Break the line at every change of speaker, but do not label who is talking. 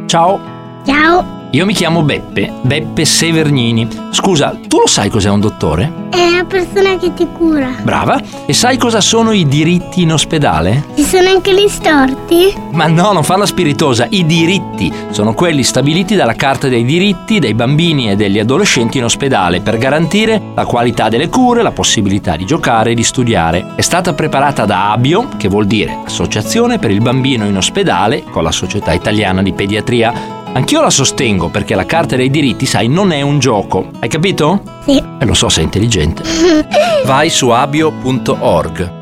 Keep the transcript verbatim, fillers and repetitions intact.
Ciao.
Ciao.
Io mi chiamo Beppe, Beppe Severnini. Scusa, tu lo sai cos'è un dottore?
È una persona che ti cura.
Brava. E sai cosa sono i diritti in ospedale?
Ci sono anche gli storti?
Ma no, non farla spiritosa. I diritti sono quelli stabiliti dalla Carta dei diritti dei bambini e degli adolescenti in ospedale per garantire la qualità delle cure, la possibilità di giocare e di studiare. È stata preparata da ABIO, che vuol dire Associazione per il Bambino in Ospedale, con la Società Italiana di Pediatria. Anch'io la sostengo perché la Carta dei diritti, sai, non è un gioco. Hai capito?
Sì.
E lo so, sei intelligente. Vai su abio punto org.